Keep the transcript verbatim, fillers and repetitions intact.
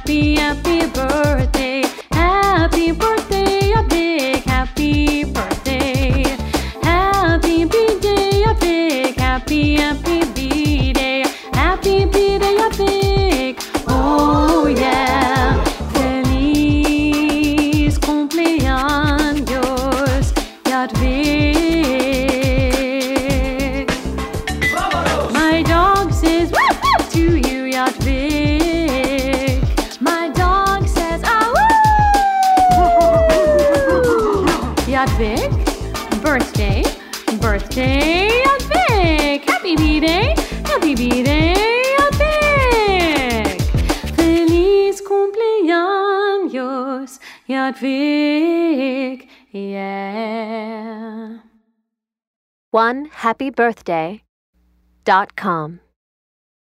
happy, happy birthday. Happy birthday, a big happy birthday. Happy B-day, a big happy, happy B-day. Happy B-day, a big, oh yeah. Feliz cumpleaños, Jadvik. My dog says woo woo to you, Jadvik. My dog says ah woo. Jadvik, birthday, birthday, Jadvik. Happy B-day, happy B-day, Jadvik. Feliz cumpleaños, Jadvik, yeah. one happy birthday dot com